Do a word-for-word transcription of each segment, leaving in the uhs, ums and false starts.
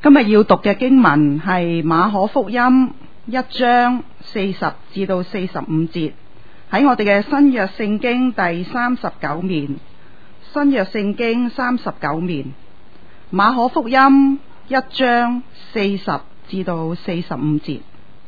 今日要讀嘅經文係馬可福音一章四十至到四十五節，喺我哋嘅新約聖經第三十九面。新約聖經三十九面，馬可福音一章四十至到四十五節。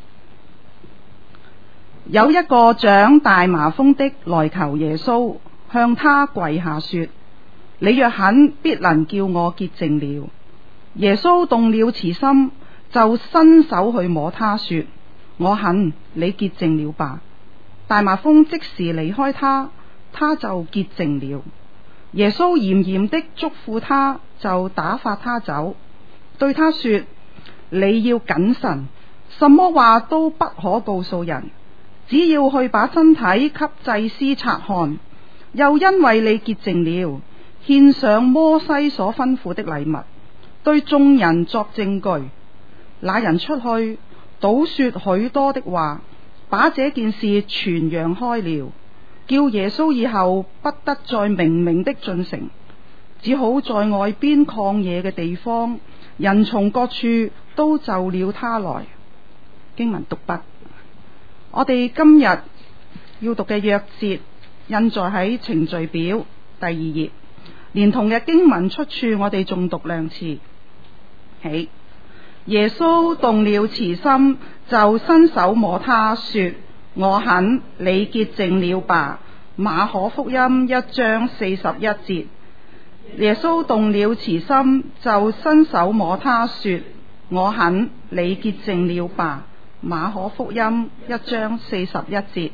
有一個長大麻風的來求耶穌，向他跪下說：你若肯，必能叫我潔淨了。耶穌動了慈心，就伸手去摸他說：我肯，你潔淨了吧。大麻風即時離開他，他就潔淨了。耶穌嚴嚴的囑咐他，就打發他走，對他說：你要謹慎，什麼話都不可告訴人，只要去把身體給祭司察看，又因為你潔淨了，獻上摩西所吩咐的禮物，對眾人作證據。那人出去，倒說許多的話，把這件事傳揚開了，叫耶穌以後不得再明明的進城，只好在外邊曠野嘅地方，人從各處都就了他來。經文讀畢。我哋今日要讀嘅約節印在喺程序表第二頁，連同嘅經文出處我哋重讀兩次。起，耶穌動了慈心，就伸手摸他說：我肯，你潔淨了吧。馬可福音一章四十一節。耶穌動了慈心，就伸手摸他說：我肯，你潔淨了吧。馬可福音一章四十一節。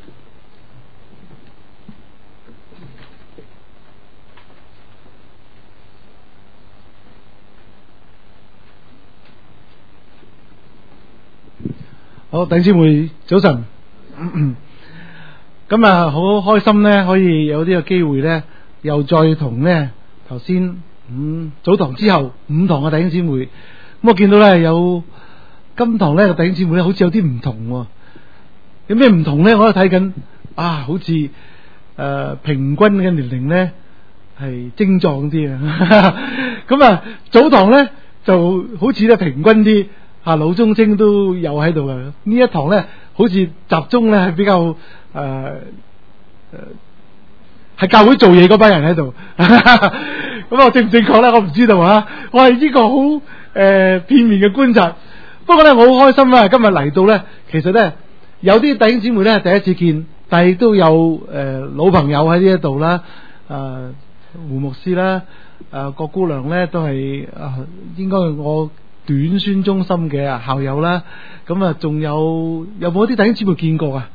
好，弟兄姊妹早晨。咁啊，好開心呢，可以有呢個機會呢，又再同呢頭先五早堂之後五堂嘅弟兄姊妹。咁我見到呢，有今堂呢個弟兄姊妹呢，好似有啲唔同。有咩唔同呢？我喺度睇緊啊，好似誒、呃、平均嘅年齡呢係精壯啲啊。咁啊，早堂呢就好似咧平均啲。啊，老中青都有喺度嘅，呢一堂咧好似集中咧係比較誒誒，係、呃、教會做嘢嗰班人喺度。咁我正唔正確咧？我唔知道啊。我係呢個好誒、呃、片面嘅觀察。不過咧，我好開心啊！今日嚟到咧，其實咧有啲弟兄姊妹咧第一次見，但係都有誒、呃、老朋友喺呢一度啦。誒、呃，胡牧師啦，誒、呃、郭姑娘咧都係啊、呃，應該我短宣中心嘅校友啦，咁啊，仲有有冇啲弟兄姊妹見過啊？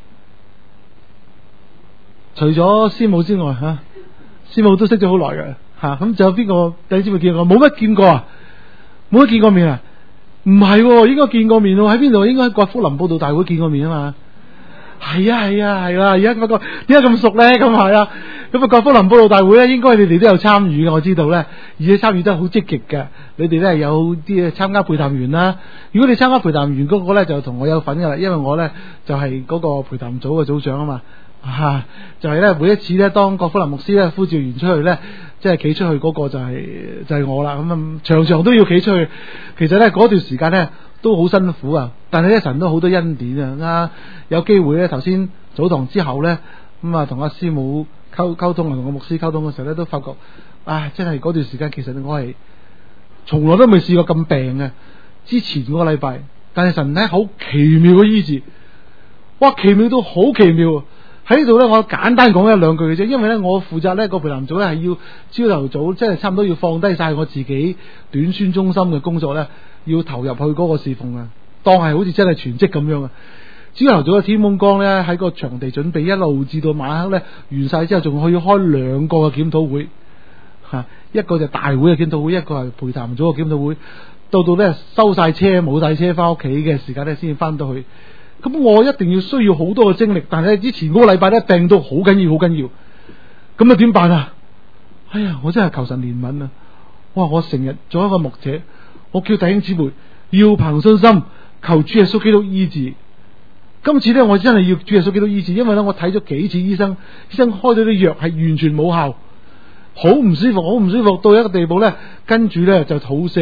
除咗師母之外，吓、啊、師母都識咗好耐嘅吓，咁、啊、仲有邊個弟兄姊妹見過？冇乜見過啊？冇乜見過面啊？唔係，應該見過面喎。喺邊度？應該喺國福林佈道大會見過面啊嘛。係啊係啊係啦，而家發覺點解咁熟咧？咁係啊，咁啊國福林佈道大會咧，應該你哋都有參與嘅，我知道咧，而且參與得好積極嘅。你哋咧有啲參加陪談員啦。如果你參加陪談員嗰個咧，就同我有份噶啦，因為我咧就係、是、嗰個陪談組嘅組長啊嘛。啊，就係、是、咧每一次咧，當國福林牧師咧呼召完出去咧，即係企出去嗰個就係、是、就係、是、我啦。咁啊，場場都要企出去。其實咧嗰段時間咧都好辛苦啊，但係咧神都好多恩典啊。啊，有機會咧，頭先早堂之後咧，咁啊同阿師母溝溝通啊，同個牧師溝通嘅時候咧，都發覺，啊，真係嗰段時間其實我係從來都未試過咁病嘅。之前嗰個禮拜，但係神咧好奇妙嘅醫治，哇，奇妙到好奇妙。喺呢度咧，我簡單講一兩句嘅啫，因為咧我負責呢個陪談組咧係要朝頭早，即係差唔多要放低晒我自己短宣中心嘅工作咧，要投入去嗰個侍奉啊，當係好似真係全職咁樣啊。朝頭早嘅天蒙光咧，喺個場地準備，一路至到晚黑咧完晒之後，仲可以開兩個嘅檢討會吓，一個就大會嘅檢討會，一個係陪談組嘅檢討會。到到咧收晒車冇晒車翻屋企嘅時間咧，先至翻到去。咁我一定要需要好多嘅精力，但係之前嗰個禮拜咧病到好緊要，好緊要。咁啊點辦啊？哎呀，我真係求神憐憫啊！哇，我成日做一個牧者，我叫弟兄姊妹要憑信心求主耶穌基督醫治。今次咧，我真係要主耶穌基督醫治，因為咧我睇咗幾次醫生，醫生開咗啲藥係完全冇效，好唔舒服，好唔舒服到一個地步咧，跟住咧就肚瀉，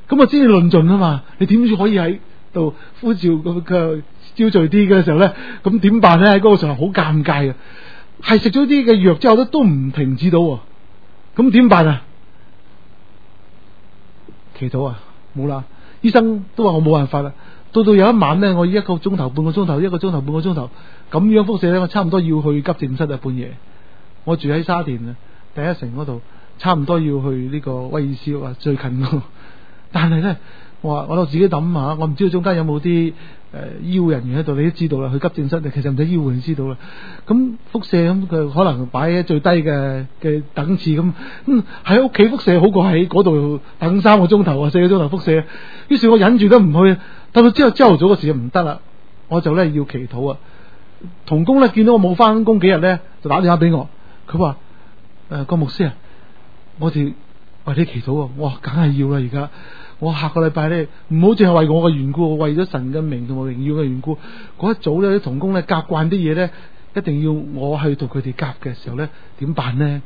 咁啊先至論盡啊嘛。你點知可以喺度呼召佢嘅招聚啲嘅時候咧？咁點辦咧？喺嗰個時候好尷尬嘅，係食咗啲嘅藥之後咧都唔停止到，咁點辦啊？祈禱啊，冇啦。醫生都話我冇辦法啦。到到有一晚咧，我一個鐘頭、半個鐘頭、一個鐘頭、半個鐘頭咁樣輻射咧，我差唔多要去急症室啊！半夜，我住喺沙田啊，第一城嗰度，差唔多要去呢個威爾斯啊，最近咯。但係咧，我話我自己諗下，我唔知道中間有冇啲誒醫護人員喺度，你都知道啦。去急症室其實唔使醫護人知道啦。咁輻射咁佢可能擺喺最低嘅嘅等次咁，嗯喺屋企輻射好過喺嗰度等三個鐘頭啊，四個鐘頭輻射。於是我忍住都唔去，到到之後朝頭早嗰時就唔得啦，我就咧要祈禱啊。同工咧見到我冇翻工幾日咧，就打電話俾我，佢話誒個牧師啊，我哋為你祈禱啊。我話梗係要啦，而家我下個禮拜咧唔好淨係為我嘅緣故，為咗神嘅名同埋榮耀嘅緣故，嗰一早咧啲同工咧夾慣啲嘢咧，一定要我去同佢哋夾嘅時候咧，點辦呢？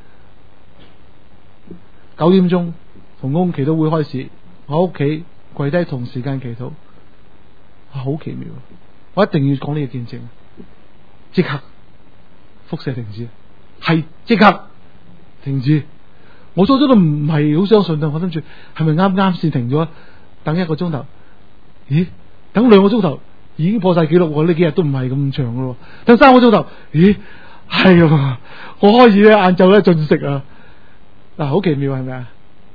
九點鐘同工祈禱會開始，我屋企跪低同時間祈禱，好奇妙！我一定要講呢個見證，即刻輻射停止，係即刻停止。我初初都唔係好相信啊！我諗住係咪啱啱先停咗？等一個鐘頭，咦？等兩個鐘頭已經破晒紀錄，呢幾日都唔係咁長噶咯。等三個鐘頭，咦？係啊！我開始咧晏晝咧進食啊！嗱，好奇妙係咪啊？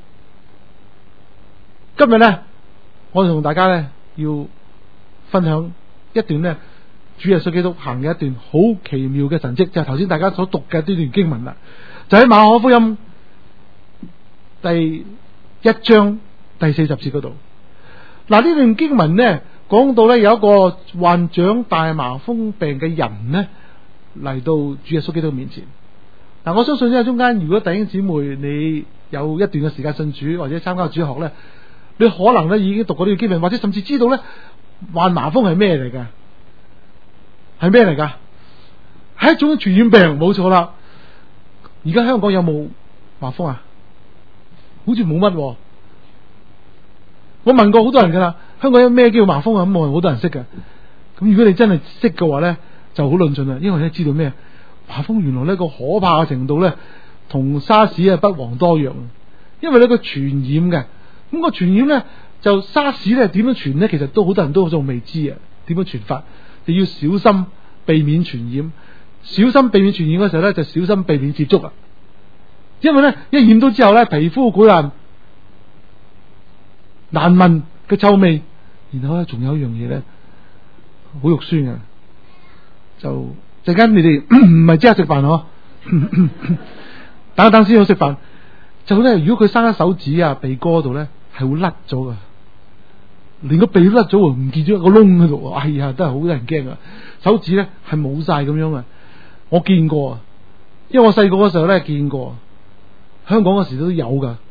今日咧，我同大家咧要分享一段咧主耶穌基督行嘅一段好奇妙嘅神蹟，就係頭先大家所讀嘅呢段經文啦。就喺馬可福音第一章第四十節嗰度。嗱，呢段經文咧講到咧有一個患長大麻風病嘅人咧嚟到主耶穌基督面前。嗱，我相信呢，中間如果弟兄姊妹你有一段嘅時間信主或者參加主學咧，你可能咧已經讀過呢個經文，或者甚至知道咧患麻風係咩嚟噶？係咩嚟噶？係一種傳染病，冇錯啦。而家香港有冇麻風啊？好似冇乜。我問過好多人噶啦，香港有咩叫麻風啊？咁我好多人識嘅。咁如果你真係識嘅話咧，就好論盡啦。因為咧知道咩？麻風原來呢個可怕嘅程度咧，同沙士啊不遑多讓。因為呢個傳染嘅，咁個傳染咧就沙士咧點樣傳咧？其實都好多人都仲未知啊，點樣傳法？就要小心避免傳染，小心避免傳染嘅時候咧，就小心避免接觸啊。因為咧一染到之後咧，皮膚潰爛、難聞嘅臭味，然後咧仲有一樣嘢咧，好肉酸嘅，就陣間你哋唔係即刻食飯嗬，等一等先好食飯。就咧，如果佢生喺手指啊、鼻哥度咧，係會甩咗噶，連個鼻都甩咗，唔見咗一個窿喺度。哎呀，真係好多人驚啊！手指咧係冇晒咁樣啊，我見過啊，因為我細個嗰時候咧見過，香港嗰時都有噶。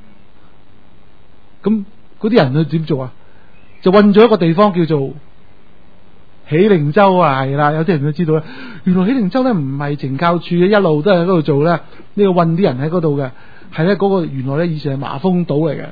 咁嗰啲人去點做啊？就運咗一個地方叫做喜靈洲啊，係啦，有啲人都知道咧。原來喜靈洲咧唔係懲教處嘅，一路都係喺嗰度做咧，呢個運啲人喺嗰度嘅。係咧，嗰個原來咧以前係麻風島嚟嘅。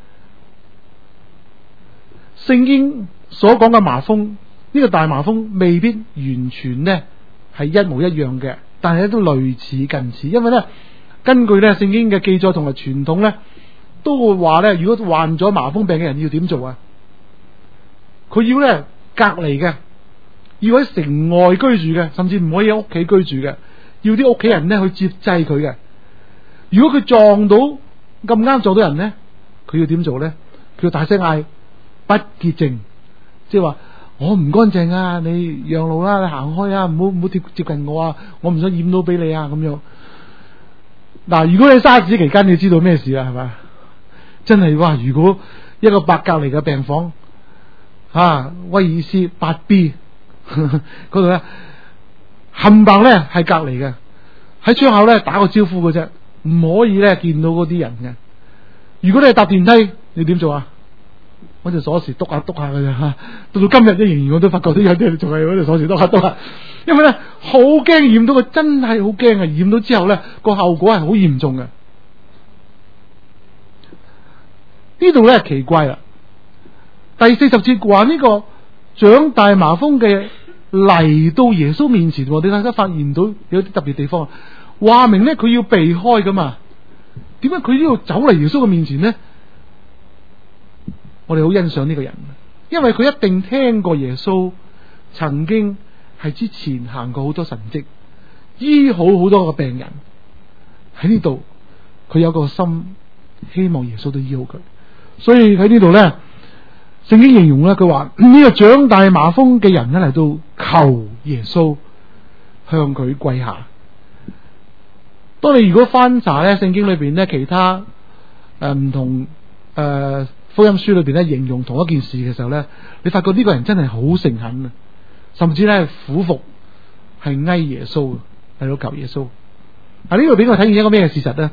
聖經所講嘅麻風，呢個大麻風未必完全咧係一模一樣嘅，但係都類似近似。因為咧根據咧聖經嘅記載同埋傳統咧，都會話咧，如果患咗麻風病嘅人要點做啊？佢要咧隔離嘅，要喺城外居住嘅，甚至唔可以喺屋企居住嘅，要啲屋企人咧去接濟佢嘅。如果佢撞到咁啱撞到人咧，佢要點做咧？佢要大聲嗌不潔淨，即係話我唔乾淨啊！你讓路啦，你行開啊！唔好唔好貼接近我啊！我唔想染到俾你啊！咁樣嗱，如果你沙士期間，你知道咩事啊？係咪？真係哇！如果一個八隔離嘅病房啊，威爾斯八 B 嗰度咧，冚唪唥咧係隔離嘅，喺窗口咧打個招呼嘅啫。唔可以咧見到嗰啲人嘅。如果你係搭電梯，你點做啊？揾條鎖匙篤下篤下嘅啫吓。到到今日咧，仍然我都發覺都有啲人仲係揾條鎖匙篤下篤下。因為咧好驚染到，佢真係好驚啊！染到之後咧個後果係好嚴重嘅。 呢度咧奇怪啦，第四十節話呢個長大麻風嘅嚟到耶穌面前，我哋大家發現到有啲特別地方，話明咧佢要避開噶嘛？點解佢呢度走嚟耶穌嘅面前呢？我哋好欣賞呢個人，因為佢一定聽過耶穌曾經係之前行過好多神蹟，醫好好多個病人。喺呢度佢有個心，希望耶穌都醫好佢。所以喺呢度咧，聖經形容咧，佢話呢個長大麻風嘅人咧嚟到求耶穌向佢跪下。當你如果翻查咧聖經裏邊咧其他誒唔、呃、同誒、呃、福音書裏邊咧形容同一件事嘅時候咧，你發覺呢個人真係好誠懇啊，甚至咧俯伏係哀耶穌嚟到求耶穌。啊，呢度俾我睇見一個咩嘅事實咧？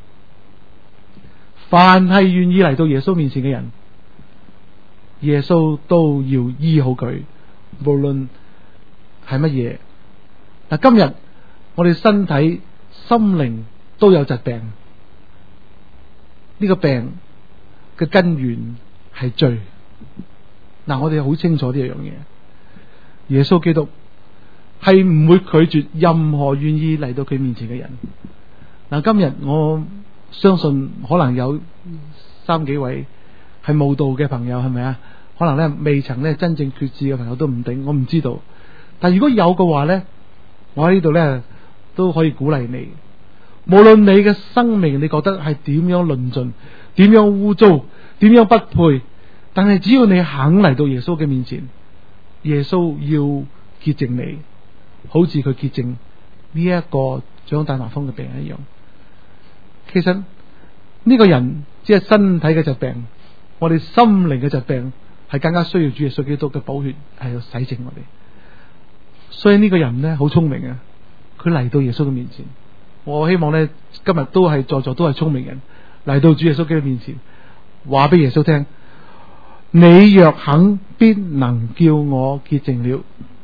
凡係願意嚟到耶穌面前嘅人，耶穌都要醫好佢，無論係乜嘢。嗱，今日我哋身體、心靈都有疾病，呢個病嘅根源係罪。嗱，我哋好清楚呢樣嘢。耶穌基督係唔會拒絕任何願意嚟到佢面前嘅人。嗱，今日我相信可能有三幾位係慕道嘅朋友，係咪啊？可能咧未曾咧真正決志嘅朋友都唔定，我唔知道。但如果有嘅話咧，我喺呢度咧都可以鼓勵你。無論你嘅生命你覺得係點樣論盡、點樣污糟、點樣不配，但係只要你肯嚟到耶穌嘅面前，耶穌要潔淨你，好似佢潔淨呢一個長大麻風嘅病人一樣。其實呢、這個人只係身體嘅疾病，我哋心靈嘅疾病係更加需要主耶穌基督嘅寶血係要洗淨我哋。所以呢個人呢，好聰明啊，佢嚟到耶穌嘅面前。我希望呢，今日都係在座都係聰明人，嚟到主耶穌基督面前，話俾耶穌聽：你若肯，必能叫我潔淨了。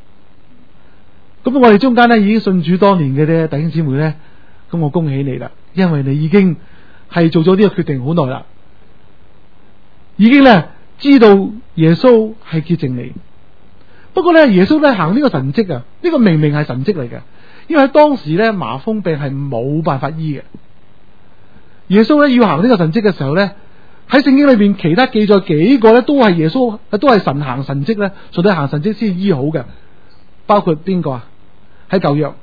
咁我哋中間呢，已經信主多年嘅咧弟兄姊妹呢，咁我恭喜你啦，因為你已經係做咗呢個決定好耐啦，已經呢知道耶穌係潔淨你。不過呢，耶穌咧行呢個神蹟啊，呢、這個明明係神蹟嚟嘅。因為喺當時咧麻風病係冇辦法醫嘅，耶穌咧要行呢個神蹟嘅時候咧，喺聖經裏邊其他記載幾個咧都係耶穌都係神行神蹟咧，上帝行神蹟先醫好嘅，包括邊個啊？喺舊約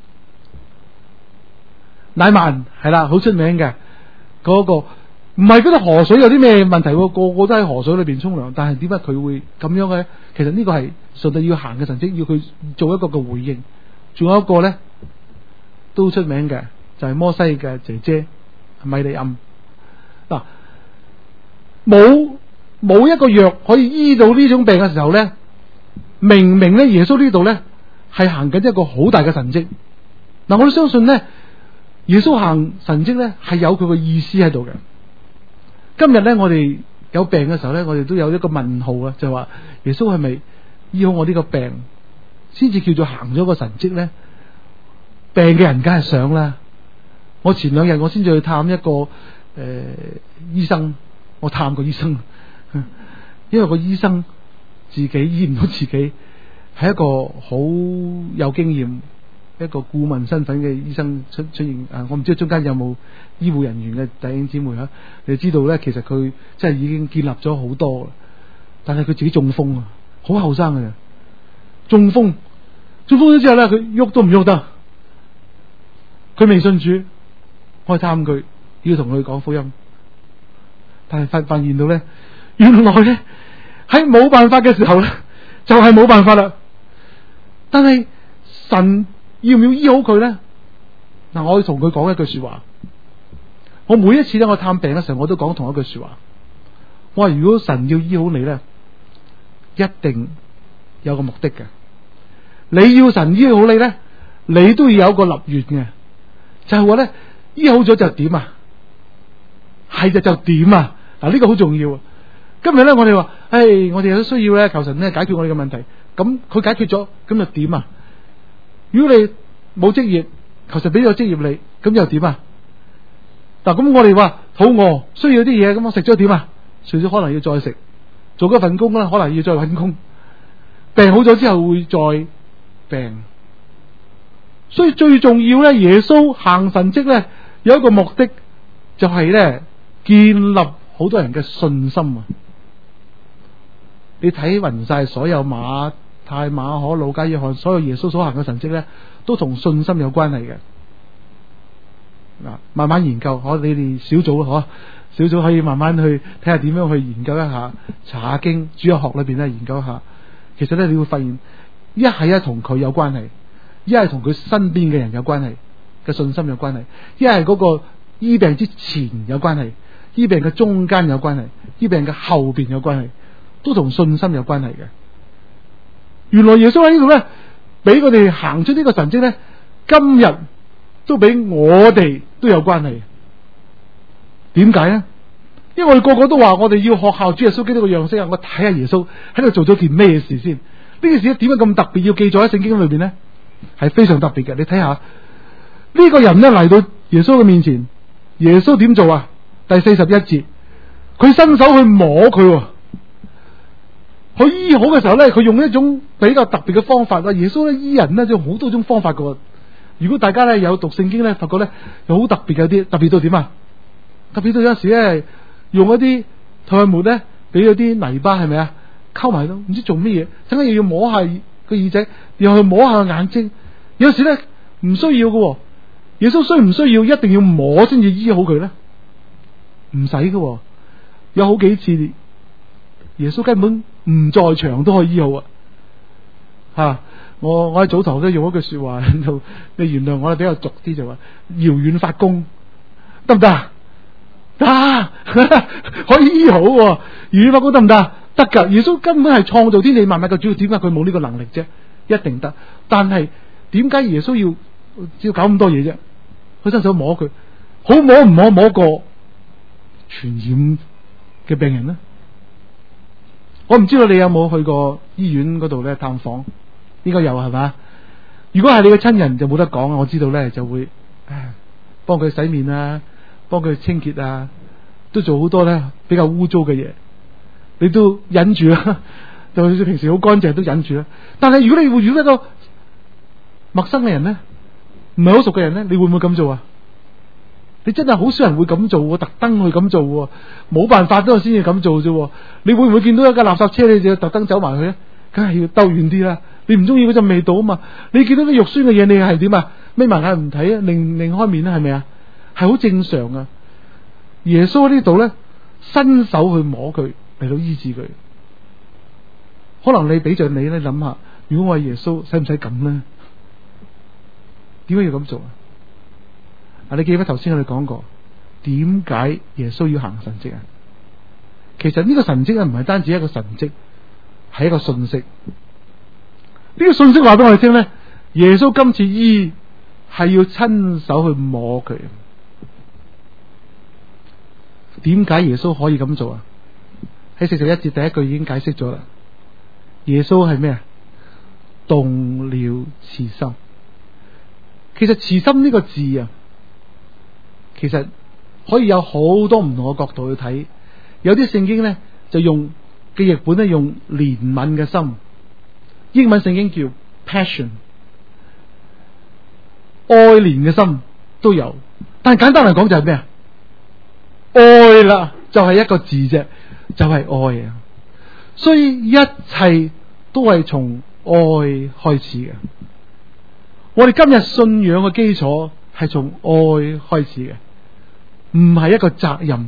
乃縵係啦，好出名嘅嗰、那個，唔係嗰啲河水有啲咩問題，個個都喺河水裏邊沖涼，但係點解佢會咁樣嘅？其實呢個係上帝要行嘅神蹟，要佢做一個嘅回應。仲有一個咧都出名嘅，就係、是、摩西嘅姐姐米利暗。嗱，冇冇一個藥可以醫到呢種病嘅時候咧，明明咧耶穌呢度咧係行緊一個好大嘅神蹟。嗱，我都相信咧耶穌行神蹟咧係有佢個意思喺度嘅。今日咧我哋有病嘅時候咧，我哋都有一個問號啊，就係、是、話耶穌係咪醫好我呢個病？先至叫做行咗個神蹟咧，病嘅人梗係想啦。我前兩日我先至去探一個誒、呃、醫生，我探個醫生，因為個醫生自己醫唔到自己，係一個好有經驗一個顧問身份嘅醫生出出現啊！我唔知中間有冇醫護人員嘅弟兄姊妹啊？你知道咧，其實佢即係已經建立咗好多，但係佢自己中風啊，好後生嘅。中風，中風咗之後咧，佢喐都唔喐得。佢未信主，我去探佢，要同佢講福音，但係發發現到咧，原來咧喺冇辦法嘅時候咧，就係、是、冇辦法啦。但係神要唔要醫好佢咧？嗱，我要同佢講一句說話。我每一次咧，我探病嘅時候，我都講同一句說話。我話如果神要醫好你咧，一定有個目的嘅，你要神醫好你咧，你都要有個立願嘅，就係話咧，醫好咗就點啊？係就就點啊？嗱，呢個好重要啊！今日咧，我哋話，誒，我哋都需要咧，求神咧解決我哋嘅問題。咁佢解決咗，咁又點啊？如果你冇職業，求神俾咗職業你，咁又點啊？嗱，咁我哋話肚餓需要啲嘢，咁我食咗點啊？ 隨時可能要再食，做嗰份工咧可能要再搵工，病好咗之後會再病。所以最重要咧，耶穌行神蹟咧有一個目的，就係咧建立好多人嘅信心啊！你睇勻晒所有馬太、馬可、路加、約翰所有耶穌所行嘅神蹟咧，都同信心有關係嘅。嗱，慢慢研究，可你哋小組可小組可以慢慢去睇下點樣去研究一下，查下經主日學裏邊咧研究一下。其實咧你會發現，一係一同佢有關係。一係同佢身邊嘅人有關係嘅信心有關係，一係嗰個醫病之前有關係，醫病嘅中間有關係，醫病嘅後邊有關係，都同信心有關係嘅。原來耶穌喺呢度咧，俾佢哋行出呢個神蹟咧，今日都俾我哋都有關係。點解咧？因為我哋個個都話我哋要學效主耶穌基督嘅樣式啊！我睇下耶穌喺度做咗件咩事先？呢件事點解咁特別要記載喺聖經裏邊咧？係非常特別嘅。你睇下呢個人咧嚟到耶穌嘅面前，耶穌點做啊？第四十一節，佢伸手去摸佢，佢醫好嘅時候咧，佢用一種比較特別嘅方法。耶穌咧醫人咧就好多種方法嘅。如果大家咧有讀聖經咧，發覺咧有好特別嘅，有啲特別到點啊？特別到有時咧用一啲唾沫咧俾嗰啲泥巴係咪啊？溝埋咯，唔知做咩嘢，等間又要摸下個耳仔，又去摸下眼睛。有時咧唔需要嘅，耶穌需唔需要一定要摸先至醫好佢咧？唔使嘅，有好幾次耶穌根本唔在場都可以醫好啊！吓，我我喺早堂都用一句說話喺度，你原諒我啦，比較俗啲就話遙遠發功得唔得啊？得，可以醫好，遙遠發功得唔得？得噶，耶穌根本係創造天地萬物嘅主要，點解佢冇呢個能力啫？一定得，但係點解耶穌要要搞咁多嘢啫？佢伸手摸佢，好摸唔摸摸過傳染嘅病人呢？我唔知道你有冇去過醫院嗰度咧探訪，應該有係嘛？如果係你嘅親人就冇得講啊！我知道咧就會幫佢洗面啊，幫佢清潔啊，都做好多咧比較污糟嘅嘢。你都忍住啦，就好似平時好乾淨都忍住啦。但係如果你會遇到一個陌生嘅人咧，唔係好熟嘅人咧，你會唔會咁做啊？你真係好少人會咁做，特登去咁做，冇辦法都先至咁做啫。你會唔會見到一架垃圾車，你就要特登走埋去咧？梗係要兜遠啲啦。你唔中意嗰陣味道啊嘛？你見到啲肉酸嘅嘢，你係點啊？眯埋眼唔睇啊，擰擰開面啦，係咪啊？係好正常啊。耶穌喺呢度咧，伸手去摸佢。嚟到醫治佢，可能你俾着你咧諗下，如果我係耶穌，使唔使咁咧？點解要咁做啊？啊，你記得頭先我哋講過，點解耶穌要行神蹟啊？其實呢個神蹟啊，唔係單止一個神蹟，係一個信息。呢個信息話俾我哋聽咧，耶穌今次醫係要親手去摸佢。點解耶穌可以咁做啊？喺四十一節第一句已經解釋咗啦。耶穌係咩啊？動了慈心。其實慈心呢個字啊，其實可以有好多唔同嘅角度去睇。有啲聖經咧就用嘅譯本咧用憐憫嘅心，英文聖經叫 passion， 愛憐嘅心都有。但係簡單嚟講就係咩啊？愛啦，就係一個字啫。就係愛啊，所以一切都係從愛開始嘅。我哋今日信仰嘅基礎係從愛開始嘅，唔係一個責任。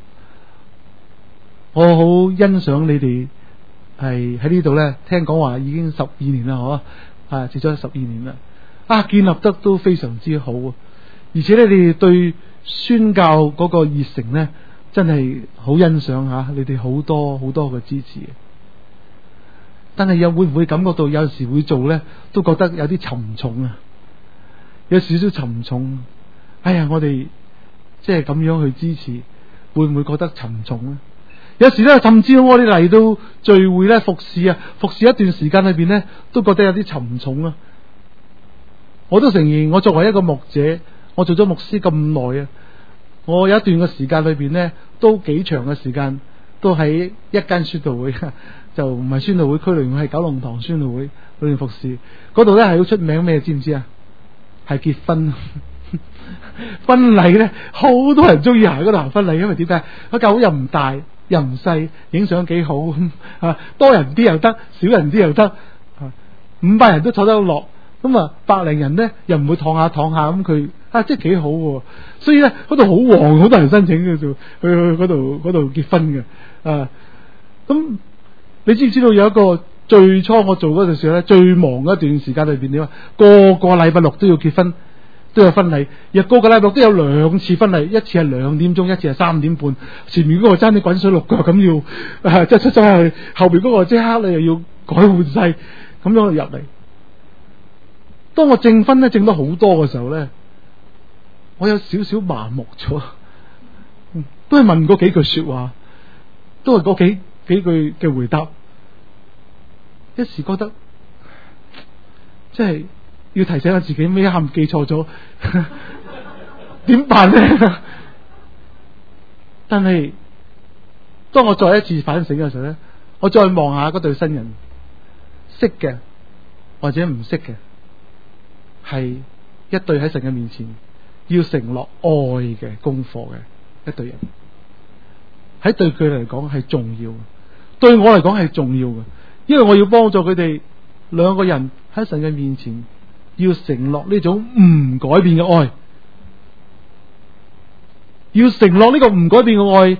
我好欣賞你哋係喺呢度咧，聽講話已經十二年啦，嗬啊，接咗十二年啦，啊，建立得都非常之好啊！而且咧，你哋對宣教嗰個熱誠咧。真係好欣賞吓，你哋好多好多嘅支持。但係又會唔會感覺到有時會做咧，都覺得有啲沉重啊，有少少沉重。哎呀，我哋即係咁樣去支持，會唔會覺得沉重咧？有時咧，甚至我哋嚟到聚會咧服侍啊，服侍一段時間裏邊咧，都覺得有啲沉重啊。我都承認，我作為一個牧者，我做咗牧師咁耐啊。我有一段嘅時間裏邊咧，都幾長嘅時間， 都喺一間宣道會，就唔係宣道會區裏面，係九龍塘宣道會裏面服侍。嗰度咧係好出名咩？知唔知啊？係結婚。婚禮咧，好多人中意行嗰度行婚禮，因為點解？個教會又唔大又唔細，影相幾好啊！多人啲又得，少人啲又得，啊、五百人都坐得落，咁啊百零人咧又唔會躺下躺下咁，佢啊即係幾好喎。所以咧嗰度好旺，好多人申請嘅就去去嗰度嗰度結婚嘅啊。咁你知唔知道有一個最初我做嗰陣時咧，最忙嗰一段時間裏邊點啊？個個禮拜六都要結婚。都有婚禮，日個個禮拜六都有兩次婚禮，一次係兩點鐘，一次係三點半。前面嗰個爭啲滾水淥腳咁要，啊、即係出咗去，後邊嗰個即刻你又要改換晒，咁樣入嚟。當我證婚咧證得好多嘅時候咧，我有少少麻木咗，都係問嗰幾句說話，都係嗰幾幾句嘅回答，一時覺得即係。要提醒下自己，咩啱記錯咗，點辦呢？但係當我再一次反省嘅時候咧，我再望下嗰對新人，識嘅或者唔識嘅，係一對喺神嘅面前要承諾愛嘅功課嘅一對人，喺對佢嚟講係重要，對我嚟講係重要嘅，因為我要幫助佢哋兩個人喺神嘅面前。要承諾呢種唔改變嘅愛，要承諾呢個唔改變嘅愛，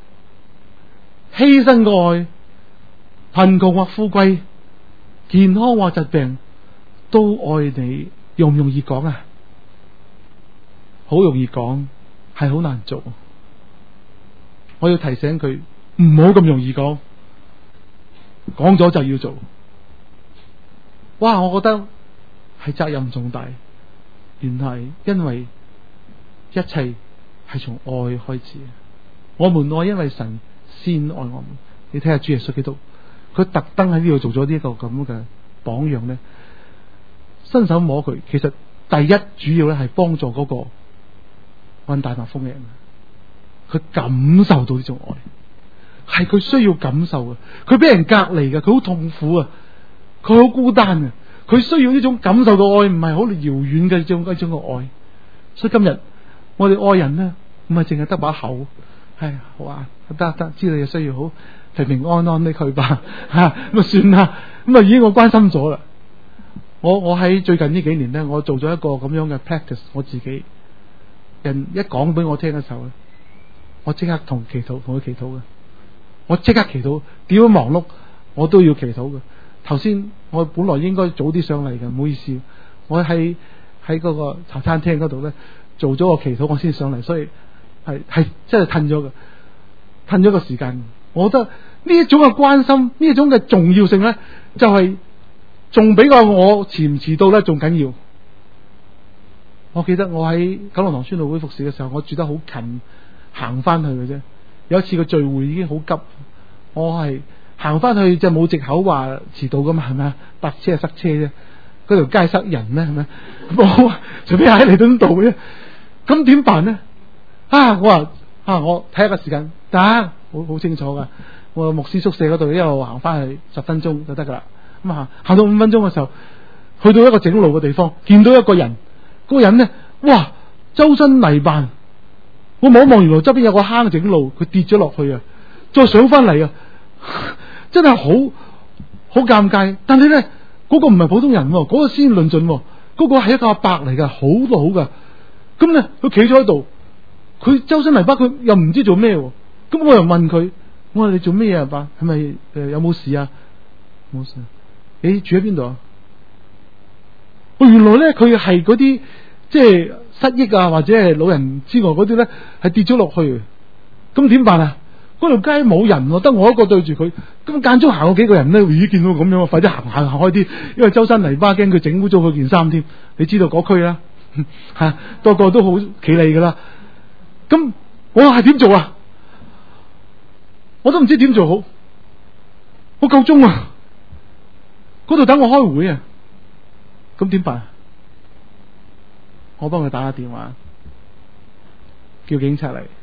犧牲嘅愛，貧窮或富貴，健康或疾病，都愛你，容唔容易講啊？好容易講，係好難做。我要提醒佢唔好咁容易講，講咗就要做。哇！我覺得。係責任重大，原來因為一切係從愛開始。我們愛，因為神先愛我們。你睇下主耶穌基督，佢特登喺呢度做咗呢一個咁嘅榜樣咧，伸手摸佢。其實第一主要咧係幫助嗰個患大麻風嘅人，佢感受到呢種愛，係佢需要感受嘅。佢俾人隔離嘅，佢好痛苦啊，佢好孤單嘅。佢需要呢種感受嘅愛，唔係好遙遠嘅一種一種嘅愛。所以今日我哋愛人咧，唔係淨係得把口，係好啊，得得，知道有需要好平平安安的去吧，吓咁啊算啦，咁啊已經我關心咗啦。我我喺最近呢幾年咧，我做咗一個咁樣嘅 practice， 我自己人一講俾我聽嘅時候咧，我即刻同祈禱，同佢祈禱嘅，我即刻祈禱，點樣忙碌我都要祈禱嘅。頭先我本來應該早啲上嚟嘅，唔好意思，我喺喺嗰個茶餐廳嗰度咧做咗個祈禱，我先上嚟，所以係係真係褪咗嘅，褪咗個時間。我覺得呢一種嘅關心，呢一種嘅重要性咧，就係仲比較我遲唔遲到咧仲緊要。我記得我喺九龍塘宣道會服侍嘅時候，我住得好近，行翻去嘅啫。有一次個聚會已經好急，我係。行翻去就冇藉口話遲到噶嘛，係咪啊？搭車係塞車啫，嗰條街塞人咩？係咪？冇，除非喺彌敦道啫。咁點辦呢？啊，我話啊，我睇下個時間，得，好好清楚噶。我牧師宿舍嗰度一路行翻去十分鐘就得噶啦。咁啊，行到五分鐘嘅時候，去到一個整路嘅地方，見到一個人，嗰、嗰個人呢，哇，周身泥扮。我望一望，原來側邊有個坑整路，佢跌咗落去啊，再上翻嚟啊！真係好好尷尬，但係咧嗰個唔係普通人，嗰、嗰個先論盡，嗰、嗰個係一個阿伯嚟噶，好老噶。咁咧佢企咗喺度，佢周身泥巴，佢又唔知做咩。咁我又問佢，我話你做咩啊？伯係咪誒有冇事啊？冇事。你住喺邊度啊？哦，原來咧佢係嗰啲即係失憶啊，或者係老人之外嗰啲咧，係跌咗落去。咁點辦啊？嗰條街冇人，得我一個對住佢，咁間中行過幾個人咧，咦見到咁樣，快啲行行行開啲，因為周身泥巴，驚佢整污糟佢件衫添。你知道嗰區啦，吓個個都好企理噶啦。咁我係點做啊？我都唔知點做好。我夠鐘啊，嗰度等我開會啊。咁點辦？我幫佢打個電話，叫警察嚟。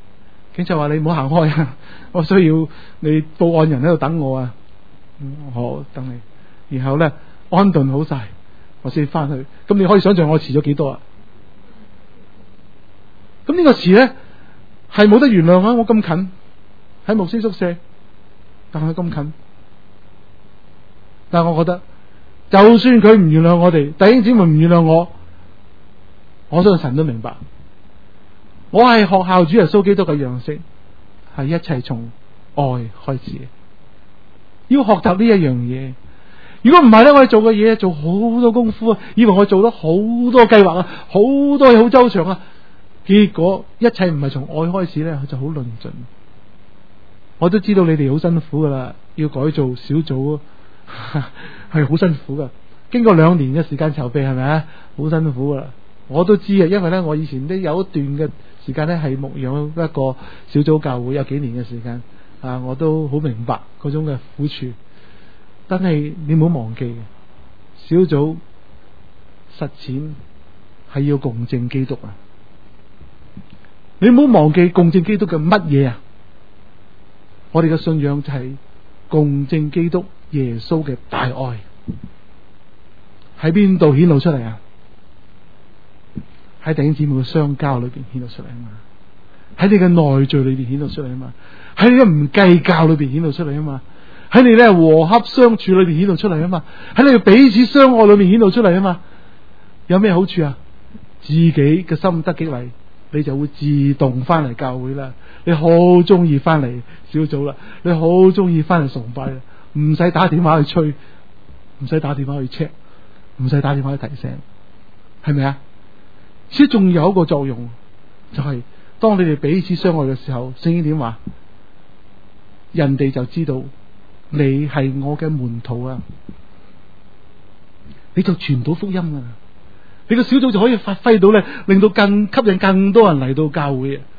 警察話你唔好行開啊，我需要你報案人喺度等我啊。嗯，好，等你。然後咧安頓好晒，我先翻去。咁你可以想象我遲咗幾多啊？咁呢個遲咧係冇得原諒啊！我咁近喺牧師宿舍，但係咁近，但係我覺得，就算佢唔原諒我哋，弟兄姊妹唔原諒我，我相信神都明白。我係學校主耶穌基督嘅樣式，係一切從愛開始嘅，要學習呢一樣嘢。如果唔係咧，我哋做嘅嘢做好多功夫啊，以為我做咗好多計劃啊，好多嘢好周詳啊，結果一切唔係從愛開始咧，就好論盡。我都知道你哋好辛苦噶啦，要改造小組係好辛苦噶，經過兩年嘅時間籌備，係咪啊？好辛苦噶啦，我都知啊，因為咧我以前都有一段嘅時間咧係牧養一個小組教會，有幾年嘅時間啊，我都好明白嗰種嘅苦處。但係你唔好忘記，小組實踐係要共證基督啊！你唔好忘記共證基督嘅乜嘢啊？我哋嘅信仰就係共證基督耶穌嘅大愛，喺邊度顯露出嚟啊？喺弟兄姊妹嘅相交裏邊顯露出嚟啊嘛，喺你嘅內聚裏邊顯露出嚟啊嘛，喺你嘅唔計較裏邊顯露出嚟啊嘛，喺你咧和洽相處裏邊顯露出嚟啊嘛，喺你嘅彼此相愛裏面顯露出嚟啊嘛。有咩好處啊？自己嘅心得激勵，你就會自動翻嚟教會啦。你好中意翻嚟小組啦，你好中意翻嚟崇拜啦，唔使打電話去催，唔使打電話去 check， 唔使打電話去提醒，係咪啊？而且仲有一個作用，就係、是、當你哋彼此相愛嘅時候，聖經點話？人哋就知道你係我嘅門徒啊，你就傳到福音啊，你個小組就可以發揮到咧，令到更吸引更多人嚟到教會啊。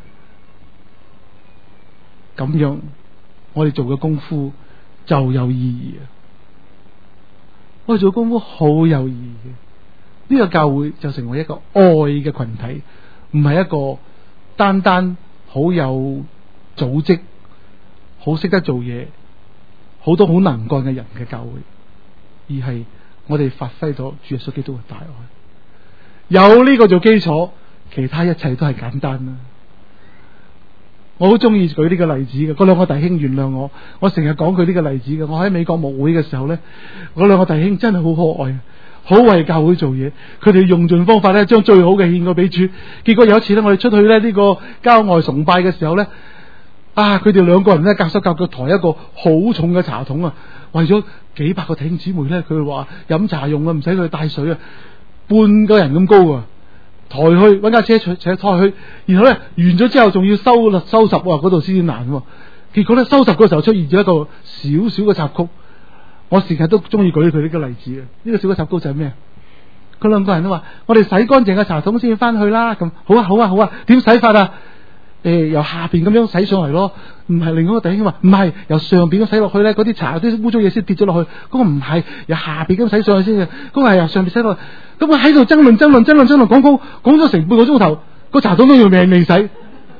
咁樣我哋做嘅功夫就有意義啊！我哋做嘅功夫好有意義嘅，呢個教會就成為一個愛嘅群體，唔係一個單單好有組織、好識得做嘢、好多好能幹嘅人嘅教會，而係我哋發揮咗主耶穌基督嘅大愛。有呢個做基礎，其他一切都係簡單啦。我好中意舉呢個例子嘅，嗰兩個弟兄原諒我，我成日講佢呢個例子嘅。我喺美國牧會嘅時候呢，嗰兩個弟兄真係好可愛，好為教會做嘢。佢哋用盡方法咧，將最好嘅獻過俾主。結果有一次呢，我哋出去咧呢個郊外崇拜嘅時候呢，啊，佢哋兩個人咧夾手夾腳抬一個好重嘅茶桶啊，為咗幾百個弟兄姊妹呢，佢哋話飲茶用啊，唔使佢帶水啊，半個人咁高啊。抬去搵架車扯抬去，然後咧完咗之後仲要收收拾，嗰度先至難。結果咧收拾嗰時候出現咗一個小小嘅插曲，我成日都中意舉佢呢個例子嘅。呢、這個小嘅插曲就係咩？佢兩個人都話：我哋洗乾淨嘅茶桶先翻去啦。咁好啊，好啊，好啊。點洗法啊？誒、呃，由下邊咁樣洗上嚟咯。唔係，另外一個弟兄話唔係，由上邊咁洗落去咧，嗰啲茶啲污糟嘢先跌咗落去。嗰、那個唔係由下邊咁洗上去先嘅，嗰、那個係由上邊洗落去。咁我喺度爭論爭論爭論爭論講講講咗成半個鐘頭，個茶桶都要命未洗。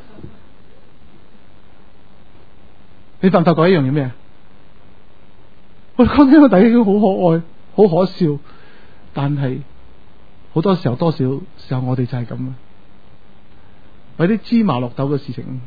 你發唔發覺一樣嘢咩？我覺得呢個弟兄好可愛，好可笑，但係好多時候多少時候我哋就係咁啊，為啲芝麻綠豆嘅事情。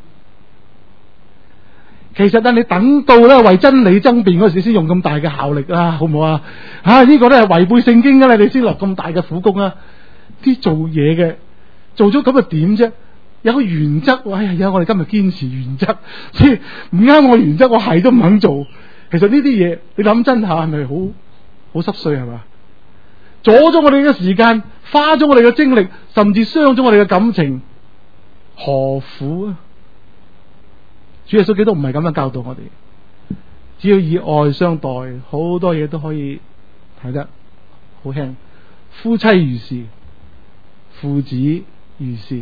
其實等你等到咧為真理爭辯嗰時先用咁大嘅效力啦，好唔好啊？啊，呢個咧係違背聖經噶啦，你先落咁大嘅苦功啊！啲做嘢嘅做咗咁啊點啫？有個原則，哎呀，有我哋今日堅持原則，所以唔啱我原則，我係都唔肯做。其實呢啲嘢你諗真下係咪好好濕碎係嘛？阻咗我哋嘅時間，花咗我哋嘅精力，甚至傷咗我哋嘅感情，何苦啊？主耶穌基督唔係咁樣教導我哋，只要以愛相待，好多嘢都可以睇得好輕。夫妻如是，父子如是，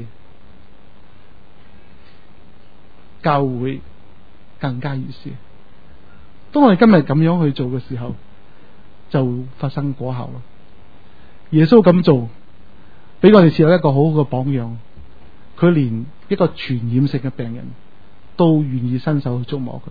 教會更加如是。當我哋今日咁樣去做嘅時候，就會發生果效咯。耶穌咁做，俾我哋設立一個好好嘅榜樣。 佢連一個傳染性嘅病人都願意伸手去觸摸佢。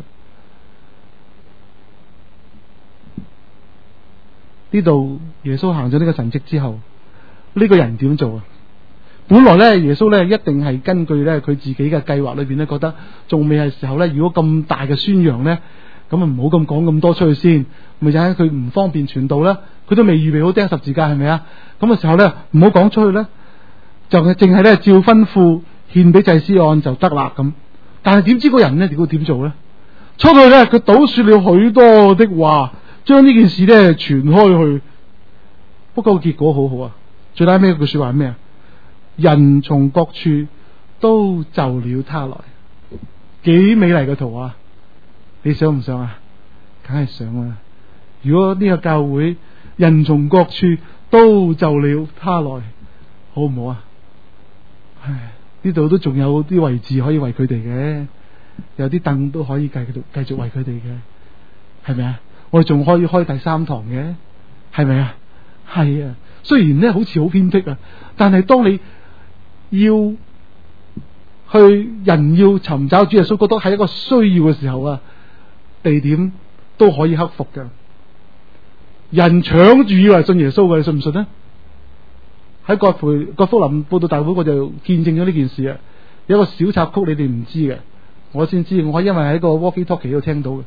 呢度耶穌行咗呢個神蹟之後，呢、這個人點做啊？本來咧，耶穌咧一定係根據咧佢自己嘅計劃裏邊咧，覺得仲未係時候咧。如果咁大嘅宣揚咧，咁啊唔好咁講咁多出去先，咪就係佢唔方便傳道啦。佢都未預備好釘十字架，係咪啊？咁嘅時候咧，唔好講出去咧，就係淨係咧照吩咐獻俾祭司案就得啦咁。但係點知個人咧，佢點做咧？出去咧，佢倒說了許多的話，將呢件事咧傳開去。不過個結果好好啊！最拉尾一句說話係咩啊？人從各處都就了他來，幾美麗嘅圖啊！你想唔想啊？梗係想啊！如果呢個教會人從各處都就了他來，好唔好啊？唉，呢度都仲有啲位置可以為佢哋嘅，有啲凳都可以繼續繼續為佢哋嘅，係咪啊？我哋仲可以開第三堂嘅，係咪啊？係啊！雖然咧好似好偏僻啊，但係當你要去人要尋找主耶穌，覺得係一個需要嘅時候啊，地點都可以克服嘅。人搶住以為信耶穌嘅，你信唔信呢？喺葛培葛福林佈道大會，我就見證咗呢件事啊。有一個小插曲你哋唔知嘅，我先知，我因為喺個 walkie talkie 度聽到嘅，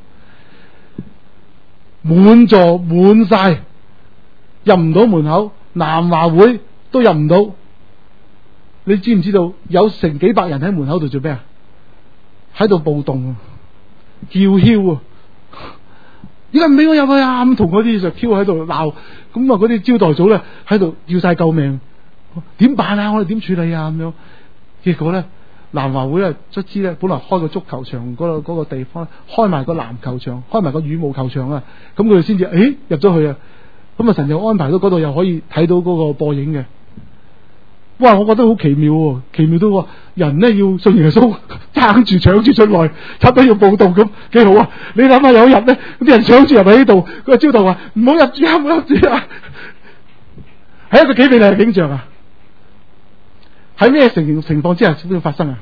滿座滿晒，入唔到門口，南華會都入唔到。你知唔知道有成幾百人喺門口度做咩啊？喺度暴動啊，叫囂啊！依家唔俾我入去啊！咁同嗰啲就挑喺度鬧，咁啊嗰啲招待組咧喺度叫晒救命，點辦啊？我哋點處理啊？咁樣，結果咧南華會咧卒之咧，本來開個足球場嗰個嗰個地方，開埋個籃球場，開埋個羽毛球場啊！咁佢哋先至誒入咗去啊！咁啊神就安排到嗰度又可以睇到嗰個播映嘅。哇！我覺得好奇妙，奇妙到話人咧要信耶穌，爭住搶住出來，差唔多要暴動咁，幾好啊！你諗下有一日咧，啲人搶住入喺呢度，個招待話唔好入住啊，唔好入住啊，係一個幾美麗嘅景象啊！喺咩情情況之下先會發生啊？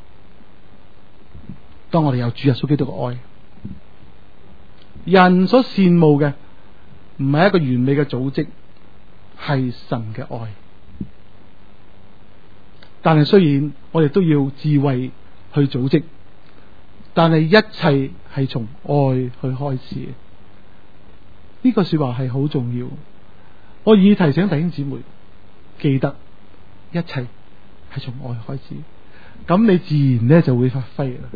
當我哋有主耶穌基督嘅愛，人所羨慕嘅唔係一個完美嘅組織，係神嘅愛。但係雖然我哋都要智慧去組織，但係一切係從愛去開始。呢個說話係好重要。我以提醒弟兄姊妹記得，一切係從愛開始，咁你自然咧就會發揮啦。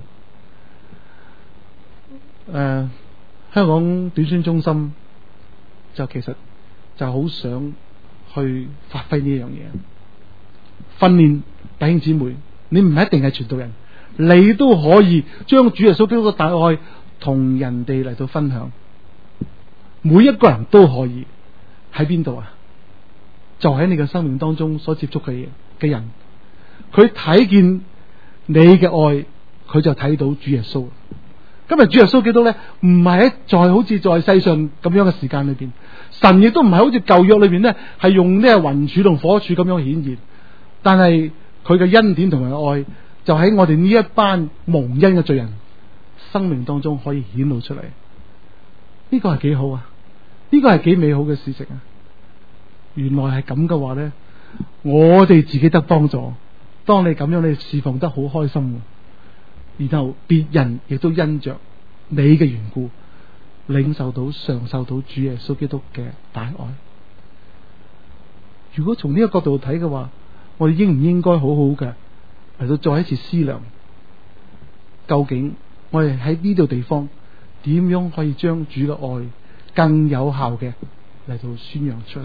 誒、呃，香港短宣中心就其實就好想去發揮呢樣嘢，訓練弟兄姊妹，你唔一定係傳道人，你都可以將主耶穌基督嘅大愛同人哋嚟到分享。每一個人都可以喺邊度啊？就喺你嘅生命當中所接觸嘅嘅人，佢睇見你嘅愛，佢就睇到主耶穌。今日主耶穌基督咧，唔係喺在好似在世上咁樣嘅時間裏邊，神亦都唔係好似舊約裏邊咧，係用呢個雲柱同火柱咁樣顯現，但係佢嘅恩典同埋愛，就喺我哋呢一班蒙恩嘅罪人生命當中可以顯露出嚟。呢個係幾好啊！呢個係幾美好嘅事情啊！原來係咁嘅話咧，我哋自己得幫助。當你咁樣，你侍奉得好開心，然後別人亦都因着你嘅緣故，領受到、嘗受到主耶穌基督嘅大愛。如果從呢個角度睇嘅話，我哋應唔應該好好嘅嚟到再一次思量，究竟我哋喺呢度地方點樣可以將主嘅愛更有效嘅嚟到宣揚出嚟？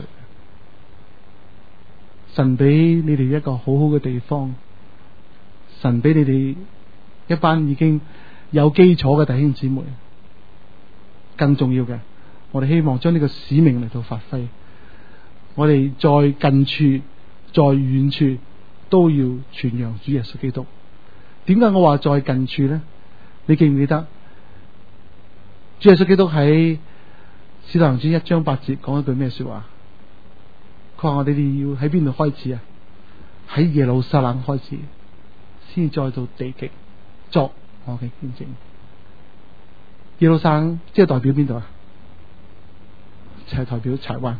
神俾你哋一個好好嘅地方，神俾你哋一班已經有基礎嘅弟兄姊妹。更重要嘅，我哋希望將呢個使命嚟到發揮。我哋在近處、在遠處都要傳揚主耶穌基督。點解我話在近處呢？你記唔記得主耶穌基督喺使徒行傳一章八節講一句咩說話？佢話我哋哋要喺邊度開始啊？喺耶路撒冷開始。 先至再到地極作我嘅見證。耶路撒冷即係代表邊度啊？就係代表柴灣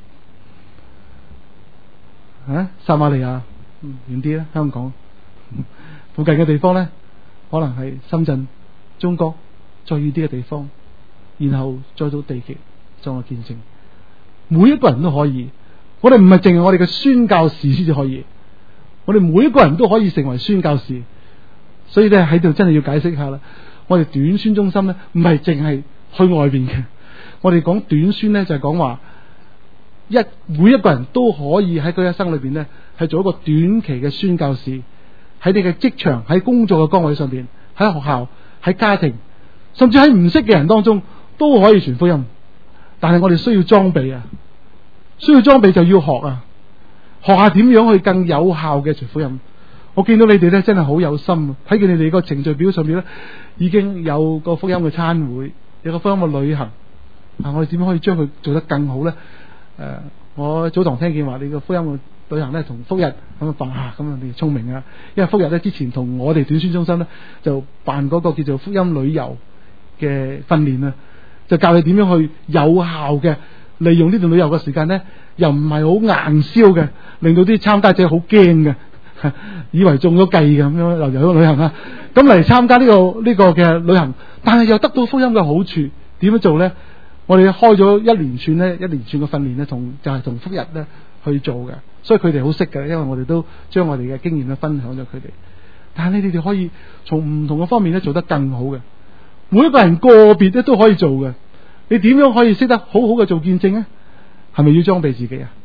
啊，撒瑪利亞遠啲啦，香港附近嘅地方咧，可能係深圳、中國再遠啲嘅地方，然後再到地極作我見證。每一個人都可以，我哋唔係淨係我哋嘅宣教士先至可以，我哋每一個人都可以成為宣教士。所以咧喺度真係要解釋下啦，我哋短宣中心咧唔係淨係去外邊嘅，我哋講短宣咧就係講話一每一個人都可以喺佢一生裏邊咧係做一個短期嘅宣教士，喺你嘅職場、喺工作嘅崗位上邊、喺學校、喺家庭，甚至喺唔識嘅人當中都可以傳福音。但係我哋需要裝備啊，需要裝備就要學啊，學下點樣去更有效嘅傳福音。我見到你哋咧真係好有心，睇見你哋個程序表上面咧已經有個福音嘅餐會，有個福音嘅旅行啊！我哋點樣可以將佢做得更好咧？誒、呃，我早堂聽見話你個福音嘅旅行咧同福日咁啊辦啊，咁啊你聰明啊！因為福日咧之前同我哋短宣中心咧就辦嗰個叫做福音旅遊嘅訓練啊。就教你點樣去有效嘅利用呢段旅遊嘅時間咧，又唔係好硬銷嘅，令到啲參加者好驚嘅，以為中咗計嘅咁樣又有個旅行啊。咁嚟參加呢、這個呢、這個嘅旅行，但係又得到福音嘅好處，點樣做咧？我哋開咗一連串咧，一連串嘅訓練咧，同就係、是、同福日咧去做嘅，所以佢哋好識嘅，因為我哋都將我哋嘅經驗咧分享咗佢哋。但係你哋可以從唔同嘅方面咧做得更好嘅。每一個人個別咧都可以做嘅，你點樣可以識得好好嘅做見證咧？係咪要裝備自己啊？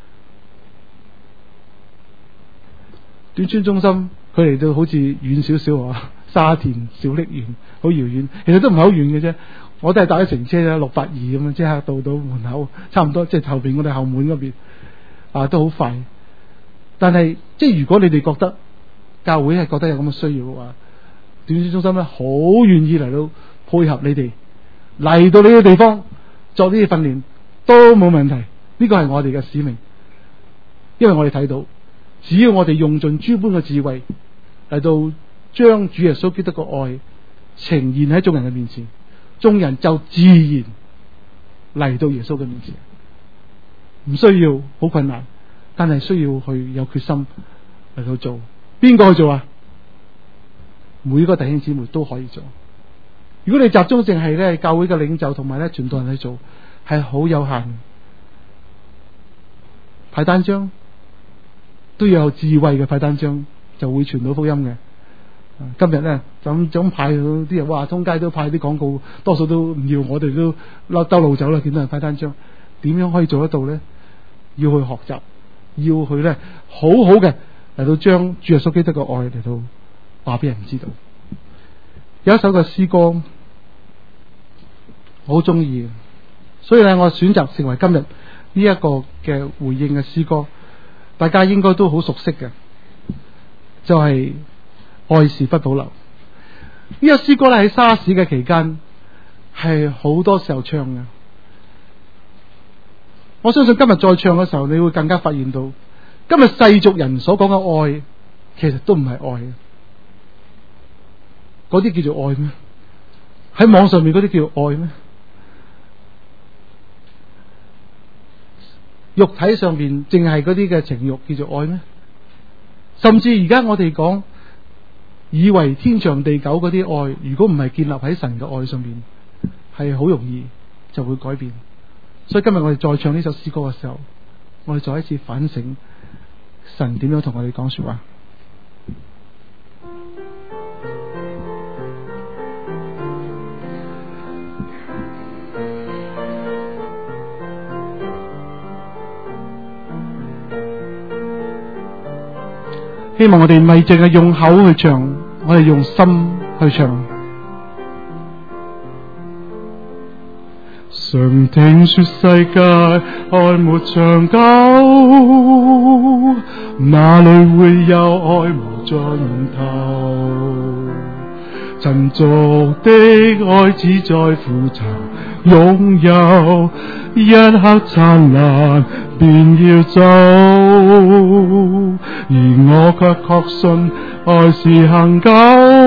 短宣中心佢哋都好似遠少少啊，沙田小瀝源好遙遠，其實都唔係好遠嘅啫。我都係搭一程車啦，六八二咁樣即刻到到門口，差唔多即係後邊我哋後門嗰邊啊，都好快。但係即係如果你哋覺得教會係覺得有咁嘅需要嘅話，短宣中心咧好願意嚟到配合你哋嚟到呢個地方作呢啲訓練都冇問題。呢個係我哋嘅使命，因為我哋睇到只要我哋用盡諸般嘅智慧嚟到將主耶穌基督嘅愛呈現喺眾人嘅面前，眾人就自然嚟到耶穌嘅面前。唔需要好困難，但係需要去有決心嚟到做。邊個去做啊？每個弟兄姊妹都可以做。如果你集中淨係咧教會嘅領袖同埋咧傳道人去做，係好有限。派單張都要有智慧嘅派單張，就會傳到福音嘅。今日咧就咁就咁派啲人，哇！通街都派啲廣告，多數都唔要，我哋都嬲兜路走啦。見到人派單張，點樣可以做得到咧？要去學習，要去咧好好嘅嚟到將主耶穌基督嘅愛嚟到話俾人知道。有一首嘅詩歌我好中意，所以咧我選擇成為今日呢一個嘅回應嘅詩歌，大家應該都好熟悉嘅，就係、是、愛是不保留。呢個詩歌咧喺沙士嘅期間係好多時候唱嘅，我相信今日再唱嘅時候，你會更加發現到今日世俗人所講嘅愛其實都唔係愛嘅。嗰啲叫做愛咩？喺網上面嗰啲叫做愛咩？肉體上面淨係嗰啲嘅情慾叫做愛咩？甚至而家我哋講以為天長地久嗰啲愛，如果唔係建立喺神嘅愛上面，係好容易就會改變。所以今日我哋再唱呢首詩歌嘅時候，我哋再一次反省神點樣同我哋講說話。希望我哋唔係淨係用口去唱，我哋用心去唱。常聽說世界愛沒長久，哪裏會有愛無盡頭？塵俗的愛只在乎塵， 擁有，一刻燦爛便要走，而我卻確信愛是恒久，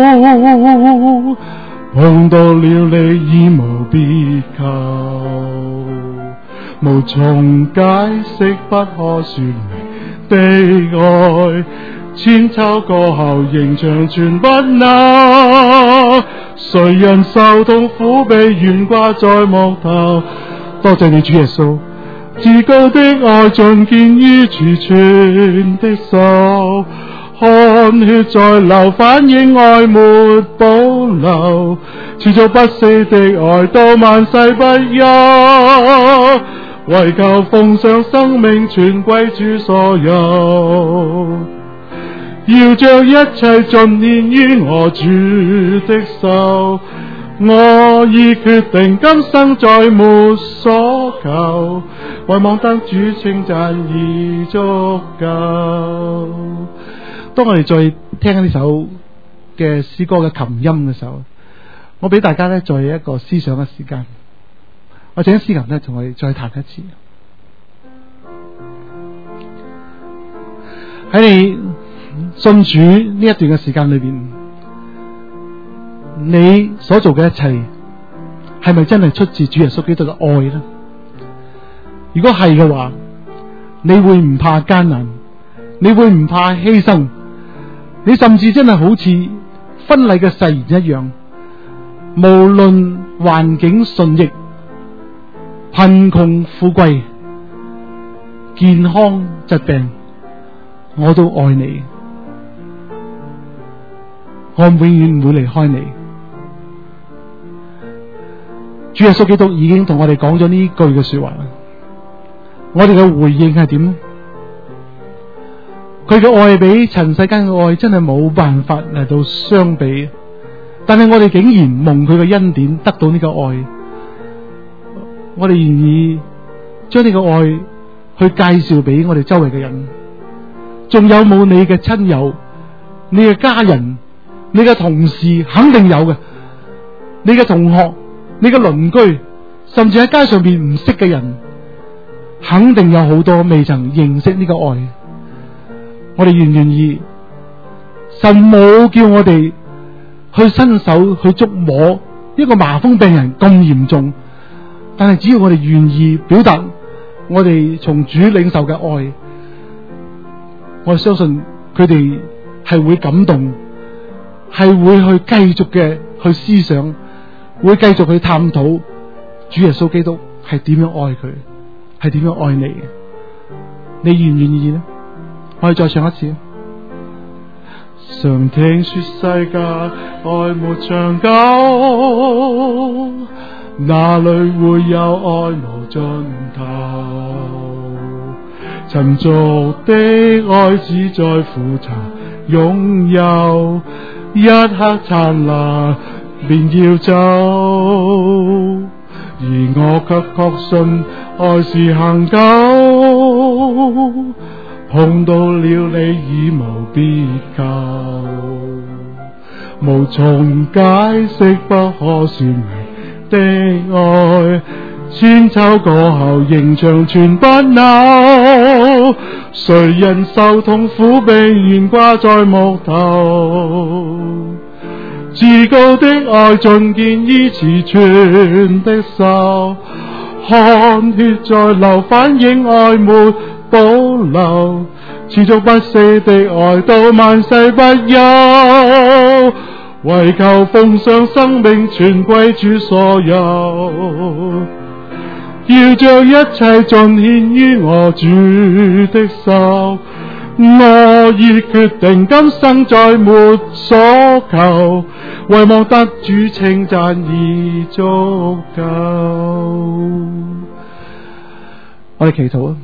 碰到了你已無別求，無從解釋不可說明的愛，千秋過後仍長存不朽，誰人受痛苦被懸掛在木頭。多謝你主耶穌，至高的愛盡見於儲存的手，汗血在流，反映愛沒保留，持續不死的愛到萬世不休，為求奉上生命全歸主所有，要將一切盡獻於我主的手，我已決定今生再沒所求，為望得主稱讚已足夠。 當我哋再聽緊呢首嘅詩歌嘅琴音嘅時候，我俾大家咧再一個思想嘅時間，我請詩琴咧同我哋再彈一次。喺你信主呢一段嘅時間裏邊，你所做嘅一切係咪真係出自主耶穌基督嘅愛呢？如果係嘅話，你會唔怕艱難？你會唔怕犧牲？你甚至真係好似婚禮嘅誓言一樣，無論環境順逆、貧窮富貴、健康疾病，我都愛你，我永遠唔會離開你。主耶穌基督已經同我哋講咗呢句嘅說話，我哋嘅回應係點呢？佢嘅愛比塵世間嘅愛真係冇辦法嚟到相比，但係我哋竟然蒙佢嘅恩典得到呢個愛，我哋願意將呢個愛去介紹俾我哋周圍嘅人。仲有冇你嘅親友、你嘅家人、你嘅同事？肯定有嘅。你嘅同學、你嘅鄰居，甚至喺街上邊唔識嘅人，肯定有好多未曾認識呢個愛。我哋願唔願意？神冇叫我哋去伸手去觸摸一個麻風病人咁嚴重，但係只要我哋願意表達我哋從主領受嘅愛，我相信佢哋係會感動，係會去繼續嘅去思想，會繼續去探討主耶穌基督係點樣愛佢，係點樣愛你嘅。你願唔願意呢？我哋再唱一次。 常聽說世界愛沒長久，哪裏會有愛無盡頭？塵俗的愛只在乎尋擁有，一刻燦爛便要走，而我卻確信愛是恒久，碰到了你已無別求，無從解釋不可說明的愛，千秋過後仍長存不朽，誰人受痛苦被懸掛在木頭，至高的愛盡見於慈存的手，汗血在流，反映愛沒保留，持續不死的愛到萬世不休，為求奉上生命全歸主所有，要將一切盡獻於我主的手，我已決定今生再沒所求，為望得主稱讚已足夠。 我哋祈禱啊！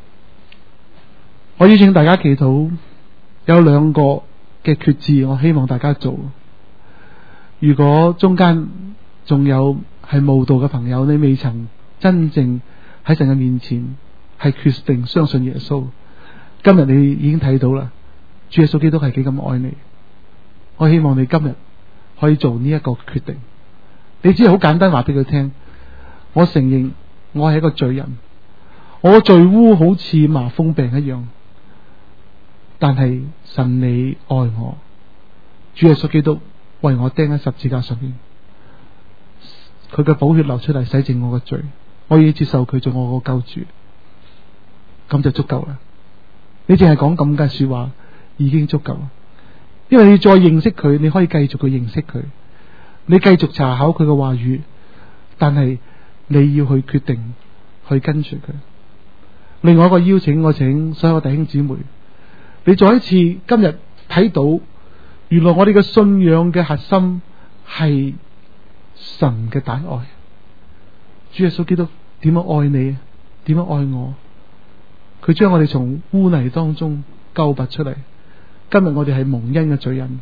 我邀請大家祈禱，有兩個嘅決志，我希望大家做。如果中間仲有係慕道嘅朋友，你未曾真正喺神嘅面前係決定相信耶穌，今日你已經睇到啦，主耶穌基督係幾咁愛你。我希望你今日可以做呢一個決定。你只係好簡單話俾佢聽， 我承認我係一個罪人，我罪污好似麻風病一樣，但係神你愛我，主耶穌基督為我釘喺十字架上面，佢嘅寶血流出嚟洗淨我嘅罪，我要接受佢做我個救主，咁就足夠啦。你淨係講咁嘅說話已經足夠啦，因為你再認識佢，你可以繼續去認識佢，你繼續查考佢嘅話語，但係你要去決定去跟隨佢。另外一個邀請，我請所有弟兄姊妹，你再一次今日睇到，原來我哋嘅信仰嘅核心係神嘅大愛。主耶穌基督點樣愛你，點樣愛我，佢將我哋從污泥當中救拔出嚟。今日我哋係蒙恩嘅罪人，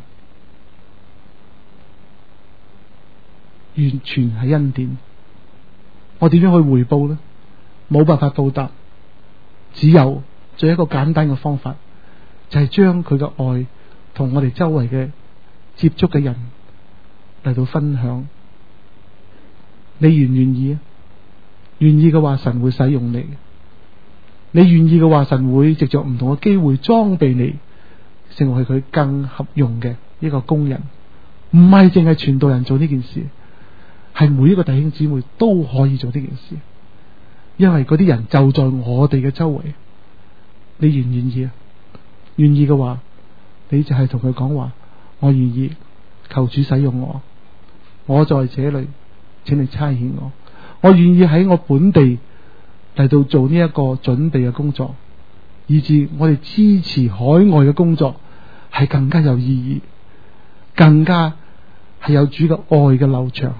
完全係恩典。我點樣去回報呢？冇辦法報答，只有做一個簡單嘅方法，就係將佢嘅愛同我哋周圍嘅接觸嘅人嚟到分享。你願唔願意啊？願意嘅話，神會使用你。你願意嘅話，神會藉着唔同嘅機會裝備你，成為佢更合用嘅一個工人。唔係淨係傳道人做呢件事，係每一個弟兄姊妹都可以做呢件事，因為嗰啲人就在我哋嘅周圍。你願唔願意啊？願意嘅話，你就係同佢講話，我願意，求主使用我，我在這裏，請你差遣我，我願意喺我本地嚟到做呢一個準備嘅工作，以致我哋支持海外嘅工作係更加有意義，更加係有主嘅愛嘅流暢。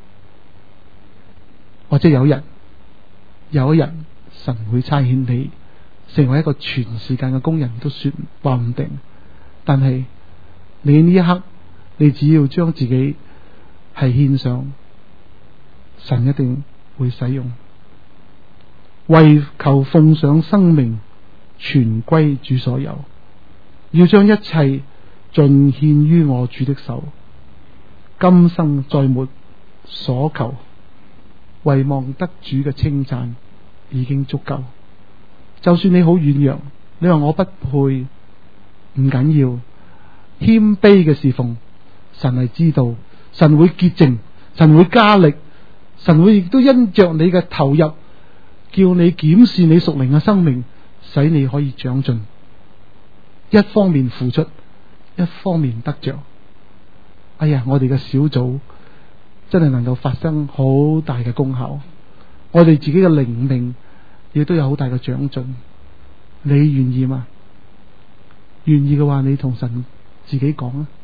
或者有一日，有一日神會差遣你成為一個全時間嘅工人，都說話唔定。但係你呢一刻，你只要將自己係獻上，神一定會使用。為求奉上生命，全歸主所有，要將一切盡獻於我主的手。今生再沒所求，唯望得主嘅稱讚已經足夠。就算你好軟弱，你話我不配，唔緊要，謙卑嘅侍奉，神係知道，神會潔淨，神會加力，神會亦都因着你嘅投入，叫你檢視你屬靈嘅生命，使你可以長進。一方面付出，一方面得着。哎呀，我哋嘅小組真係能夠發生好大嘅功效，我哋自己嘅靈命亦都有好大嘅長進。你願意嗎？願意嘅話，你同神自己講啊。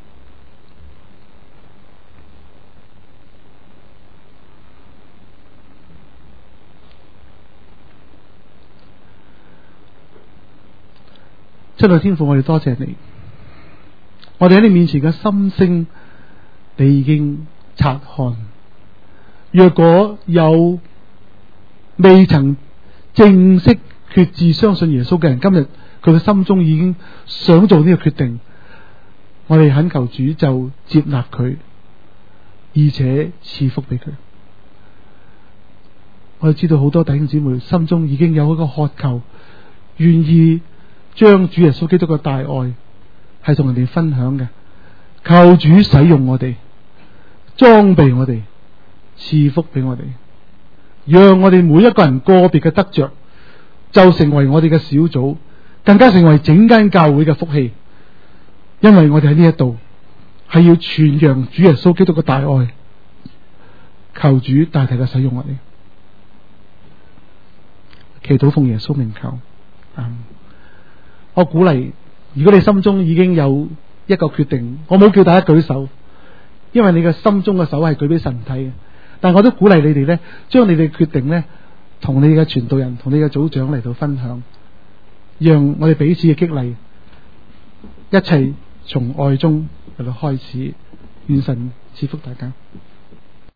親愛天父，我哋多謝你，我哋喺你面前嘅心聲，你已經察看。若果有未曾正式決志相信耶穌嘅人，今日佢嘅心中已經想做呢個決定，我哋懇求主就接納佢，而且賜福俾佢。我哋知道好多弟兄姊妹心中已經有一個渴求，願意將主耶穌基督嘅大愛係同人哋分享嘅。求主使用我哋，裝備我哋，賜福俾我哋，讓我哋每一個人個別嘅得着就成為我哋嘅小組，更加成為整間教會嘅福氣。因為我哋喺呢一度係要傳揚主耶穌基督嘅大愛，求主大大嘅使用我哋。祈禱奉耶穌名求，嗯，我鼓勵，如果你心中已經有一個決定，我冇叫大家舉手，因為你嘅心中嘅手係舉俾神睇嘅。但我都鼓勵你哋咧，將你哋決定咧，同你嘅傳道人、同你嘅組長嚟到分享，讓我哋彼此嘅激勵，一切從愛中嚟到開始。願神賜福大家。